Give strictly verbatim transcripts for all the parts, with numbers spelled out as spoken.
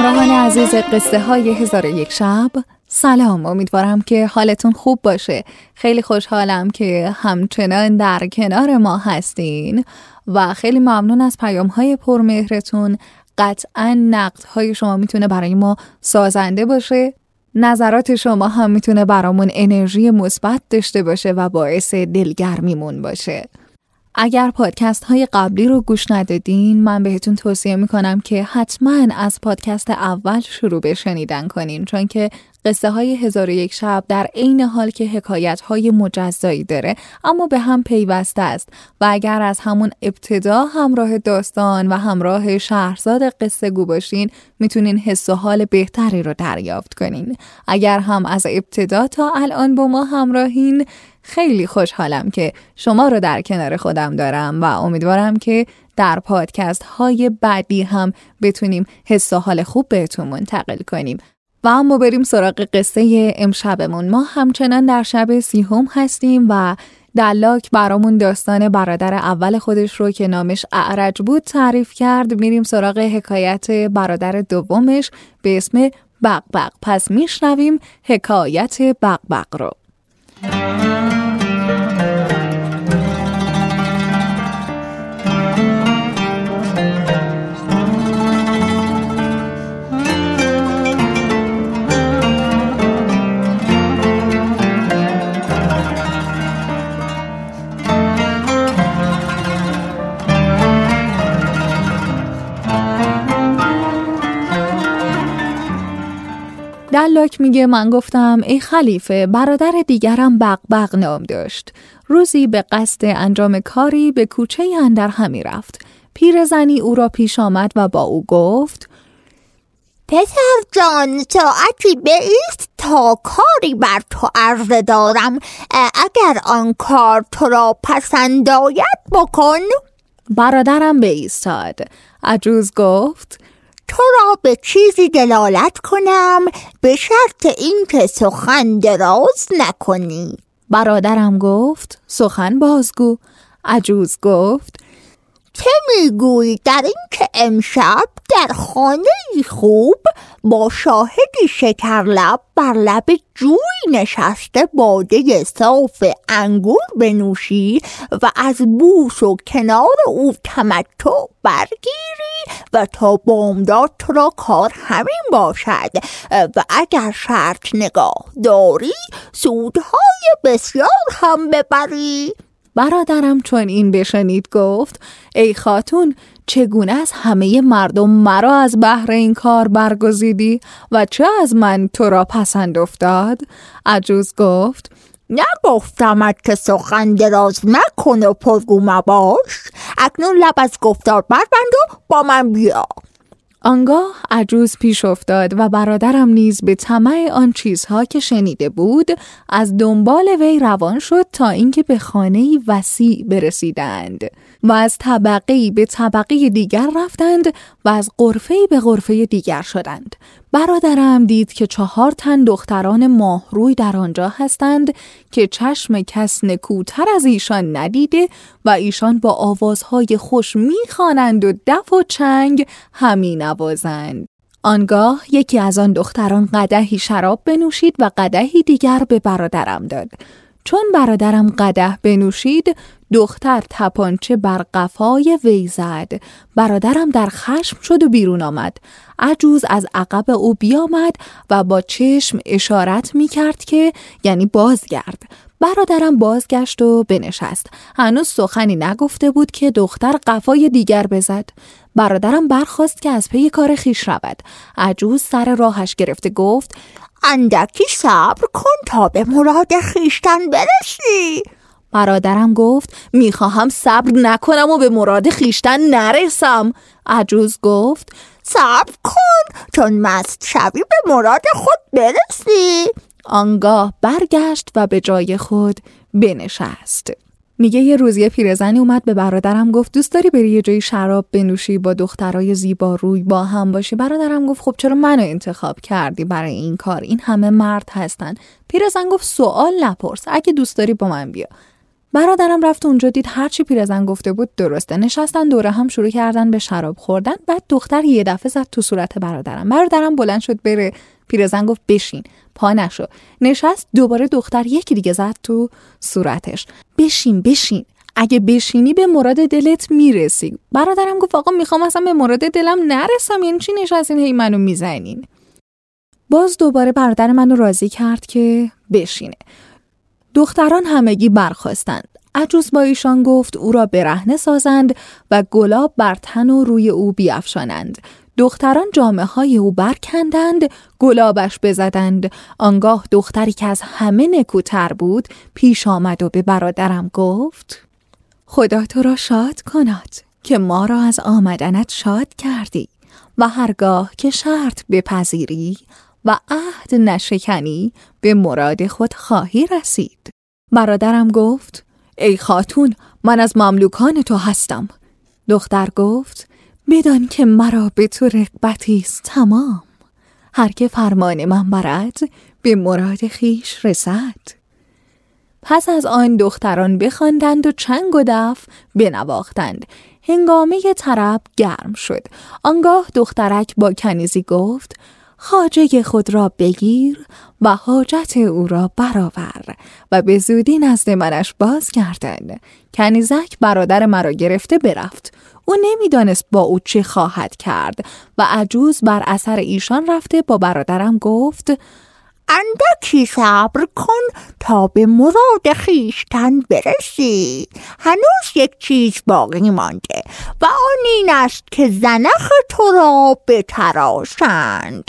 همراهان عزیز قصه های هزار و یک شب، سلام. امیدوارم که حالتون خوب باشه. خیلی خوشحالم که همچنان در کنار ما هستین و خیلی ممنون از پیام های پرمهرتون. قطعا نقد های شما میتونه برای ما سازنده باشه، نظرات شما هم میتونه برامون انرژی مثبت داشته باشه و باعث دلگرمیمون باشه. اگر پادکست های قبلی رو گوش ندادین، من بهتون توصیه میکنم که حتما از پادکست اول شروع به شنیدن کنین، چون که قصه های هزار و یک شب در عین حال که حکایت های مجزایی داره اما به هم پیوسته است و اگر از همون ابتدا همراه داستان و همراه شهرزاد قصه گو باشین میتونین حس و حال بهتری رو دریافت کنین. اگر هم از ابتدا تا الان با ما همراهین، خیلی خوشحالم که شما رو در کنار خودم دارم و امیدوارم که در پادکست های بعدی هم بتونیم حس و حال خوب بهتون منتقل کنیم. و اما بریم سراغ قصه امشبمون. ما همچنان در شب سیهم هستیم و دلاک برامون داستان برادر اول خودش رو که نامش اعرج بود تعریف کرد. میریم سراغ حکایت برادر دومش به اسم بقبق. پس میشنویم حکایت بقبق رو. دلاک میگه من گفتم ای خلیفه، برادر دیگرم بقبق نام داشت. روزی به قصد انجام کاری به کوچه اندر همی رفت. پیرزنی او را پیش آمد و با او گفت پسر جان، ساعتی بایست تا کاری بر تو عرضه دارم. اگر آن کار تو را پسند آید بکن. برادرم بایستاد. عجوز گفت تو را به چیزی دلالت کنم به شرط اینکه سخن دراز نکنی. برادرم گفت سخن بازگو. عجوز گفت چه میگویی در این که امشب در خانه خوب با شاهدی شکرلب بر لب جوی نشسته باده صاف انگور بنوشی و از بوس و کنار او تمتع برگیری و تا بامداد تو را کار همین باشد و اگر شرط نگاه داری سودهای بسیار هم ببری. برادرم چون این بشنید گفت ای خاتون، چگونه از همه مردم مرا از بهر این کار برگزیدی و چه از من تو را پسند افتاد؟ عجوز گفت نگفتمت که سخن دراز مکن و پرگو مباش. اکنون لب از گفتار بربند و با من بیا. آنگاه عجوز پیش افتاد و برادرم نیز به طمع آن چیزها که شنیده بود از دنبال وی روان شد تا اینکه به خانه‌ای وسیع برسیدند و از طبقه‌ای به طبقه دیگر رفتند و از غرفه‌ای به غرفه دیگر شدند. برادرم دید که چهار تن دختران ماهروی در آنجا هستند که چشم کس نکوتر از ایشان ندیده و ایشان با آوازهای خوش می‌خوانند و دف و چنگ همی نوازند. آنگاه یکی از آن دختران قدحی شراب بنوشید و قدحی دیگر به برادرم داد. چون برادرم قدح بنوشید، دختر تپانچه بر قفای وی زد. برادرم در خشم شد و بیرون آمد. عجوز از عقب او بیامد و با چشم اشارت می کرد که یعنی بازگرد. برادرم بازگشت و بنشست. هنوز سخنی نگفته بود که دختر قفای دیگر بزد. برادرم برخاست که از پی کار خیش رود. عجوز سر راهش گرفته گفت اندکی صبر کن تا به مراد خیشتن برسی. برادرم گفت میخواهم صبر نکنم و به مراد خیشتن نرسم. عجوز گفت صبر کن چون مست شوی به مراد خود برسی. آنگاه برگشت و به جای خود بنشست. میگه یه روز یه پیرزنی اومد به برادرم گفت دوست داری بری یه جای شراب بنوشی با دخترای زیبا روی با هم باشی؟ برادرم گفت خب چرا منو انتخاب کردی برای این کار؟ این همه مرد هستن. پیرزن گفت سوال نپرس، اگه دوست داری با من بیا. برادرم رفت اونجا، دید هرچی پیرزن گفته بود درسته. نشستن دوره هم شروع کردن به شراب خوردن. بعد دختر یه دفعه زد تو صورت برادرم. برادرم بلند شد بره، پیرزن گفت بشین، پا نشو. نشست، دوباره دختر یکی دیگه زد تو صورتش. بشین بشین، اگه بشینی به مراد دلت میرسی. برادرم گفت آقا میخوام اصلا به مراد دلم نرسم، یعنی چی نشستین هی منو میزنین؟ باز دوباره برادر منو راضی کرد که بشینه. دختران همگی برخاستند. عجوز با ایشان گفت او را برهنه سازند و گلاب بر تن و روی او بیفشانند. دختران جامه های او برکندند، گلابش بزدند. آنگاه دختری که از همه نکوتر بود پیش آمد و به برادرم گفت خدا تو را شاد کند که ما را از آمدنت شاد کردی و هرگاه که شرط بپذیری و عهد نشکنی به مراد خود خواهی رسید. برادرم گفت ای خاتون، من از مملوکان تو هستم. دختر گفت بدان که مرا به تو رغبتی است تمام، هر که فرمان من برد به مراد خیش رسد. پس از آن دختران بخواندند و چنگ و دف بنواختند. هنگامه طرب گرم شد. آنگاه دخترک با کنیزی گفت خواجه خود را بگیر و حاجت او را برآور و به زودی نزد منش باز کردند. کنیزک برادر مرا گرفته برفت. او نمیدانست با او چه خواهد کرد و عجوز بر اثر ایشان رفته با برادرم گفت اندکی صبر کن تا به مراد خیشتن برسی. هنوز یک چیز باقی مانده و آن این است که زنخ تو را بتراشند.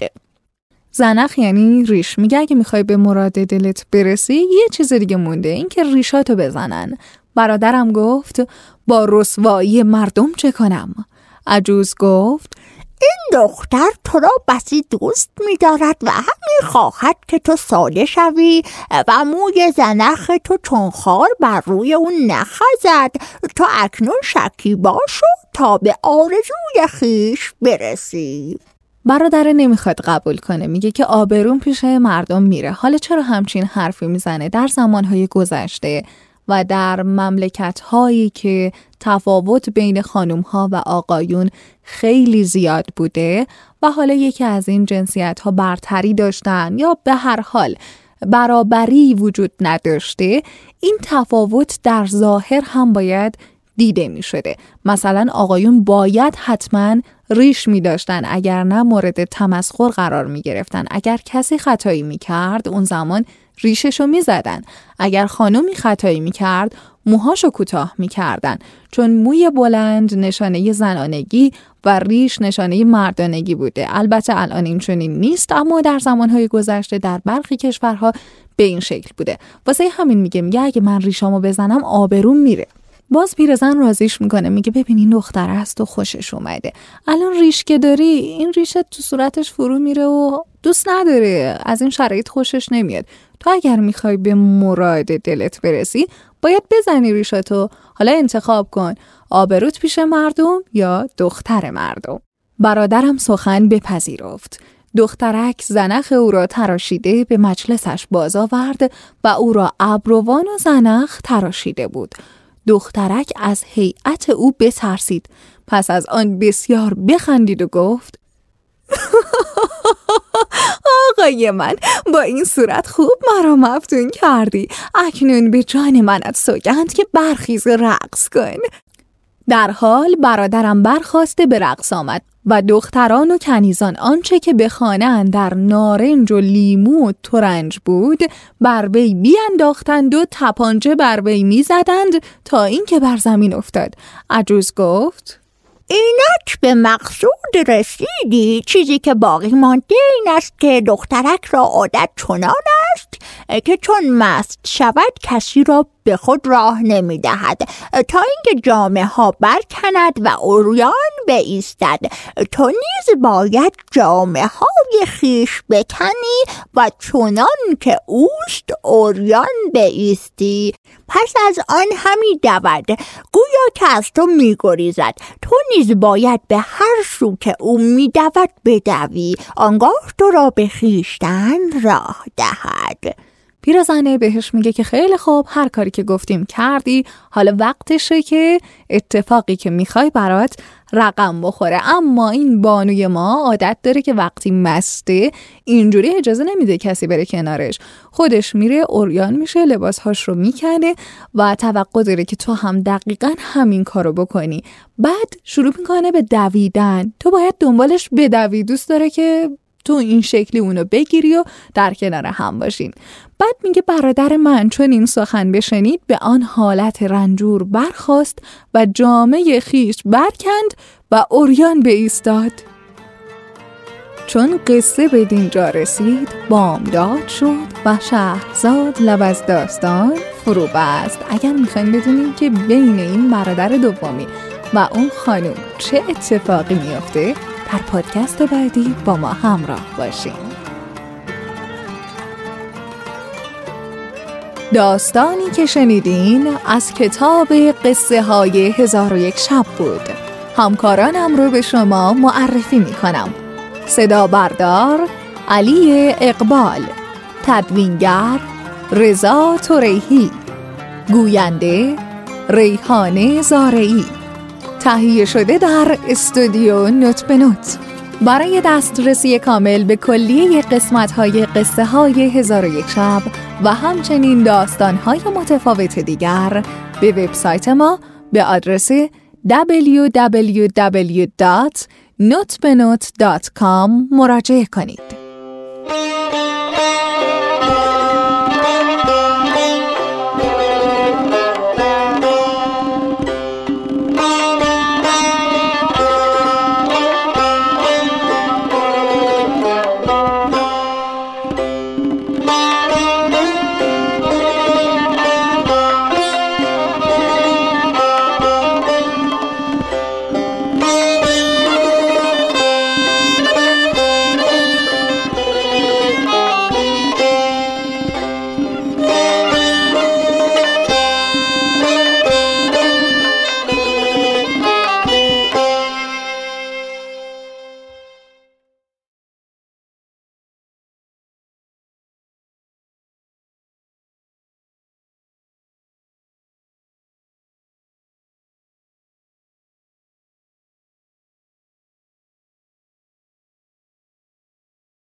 زنخ یعنی ریش. میگه اگه میخوای به مراد دلت برسی یه چیز دیگه مونده، این که ریشاتو بزنن. برادرم گفت با رسوایی مردم چه کنم؟ عجوز گفت این دختر تو را بسی دوست می دارد و همین خواهد که تو ساده شوی و موی زنخ تو چون خار بر روی اون نخزد. تو اکنون شکیبا شو تا به آرزوی خیش برسی. برادر نمیخواد قبول کنه، میگه که آبروم پیش مردم میره. حالا چرا همچین حرفی میزنه؟ در زمانهای گذشته و در مملکت‌هایی که تفاوت بین خانم‌ها و آقایون خیلی زیاد بوده و حالا یکی از این جنسیت‌ها برتری داشتن یا به هر حال برابری وجود نداشته، این تفاوت در ظاهر هم باید دیده می شده. مثلا آقایون باید حتما ریش می داشتن، اگر نه مورد تمسخر قرار می گرفتن. اگر کسی خطایی می کرد اون زمان ریششو می زدن. اگر خانومی خطایی می کرد موهاشو کوتاه می کردن، چون موی بلند نشانه زنانگی و ریش نشانه مردانگی بوده. البته الان این چنین نیست، اما در زمانهای گذشته در برخی کشورها به این شکل بوده. واسه همین میگه میگه اگه من ریشامو بزنم آبروم میره. باز پیرزن راضیش میکنه، میگه ببین این دختر است و خوشش اومده. الان ریش که داری این ریشت تو صورتش فرو میره و دوست نداره، از این شرایط خوشش نمیاد. تو اگر میخوای به مراد دلت برسی باید بزنی ریشتو. حالا انتخاب کن، آبروت پیش مردم یا دختر مردم. برادرم سخن بپذیرفت. دخترک زنخ او را تراشیده به مجلسش باز آورد و او را ابروان و زنخ تراشیده بود. دخترک از هیئت او بترسید. پس از آن بسیار بخندید و گفت آقای من، با این صورت خوب مرا مفتون کردی. اکنون به جان منت سوگند که برخیز رقص کن. در حال برادرم برخاسته به رقص آمد و دختران و کنیزان آنچه که به خانه اندر نارنج و لیمو و ترنج بود بر وی بیانداختند و تپانچه بر وی میزدند تا اینکه بر زمین افتاد. عجوز گفت اینک به مقصود رسیدی. چیزی که باقی مانده این است که دخترک را عادت چنان است که چون مست شود کسی را به خود راه نمی دهد تا اینکه جامه ها برکند و عریان بایستد. تو نیز باید جامه های خیش بکنی و چنان که اوست عریان بایستی. پس از آن همی دود گویا که از تو می گریزد. تو نیز باید به هر سو که او می دود بدوی، آنگاه تو را به خیشتن راه دهد. پیرزنه بهش میگه که خیلی خوب، هر کاری که گفتیم کردی، حالا وقتشه که اتفاقی که میخوای برات رقم بخوره. اما این بانوی ما عادت داره که وقتی مسته اینجوری اجازه نمیده کسی بره کنارش، خودش میره عریان میشه، لباسهاش رو میکنه و توقع داره که تو هم دقیقاً همین کارو بکنی. بعد شروع میکنه به دویدن، تو باید دنبالش بدوی، دوست داره که تو این شکلی اونو بگیری و در کنار هم باشین. بعد میگه برادر من چون این سخن بشنید به آن حالت رنجور برخاست و جامه خیش برکند و عریان بایستاد. چون قصه به دینجا رسید بامداد شد و شهرزاد لب از داستان فرو بست. اگر میخواین بدونیم که بین این برادر دومی و اون خانم چه اتفاقی میفته، در پادکست بعدی با ما همراه باشین. داستانی که شنیدین از کتاب قصه های هزار و یک شب بود. همکارانم رو به شما معرفی می کنم. صدا بردار علی اقبال، تدوینگر رضا توریهی، گوینده ریحانه زارعی، تهیه شده در استودیو نوت به نوت. برای دسترسی کامل به کلیه قسمت‌های قصه های هزار و یک شب و همچنین داستان‌های متفاوت دیگر به وبسایت ما به آدرس دبلیو دبلیو دبلیو دات نوت به نوت دات کام مراجعه کنید.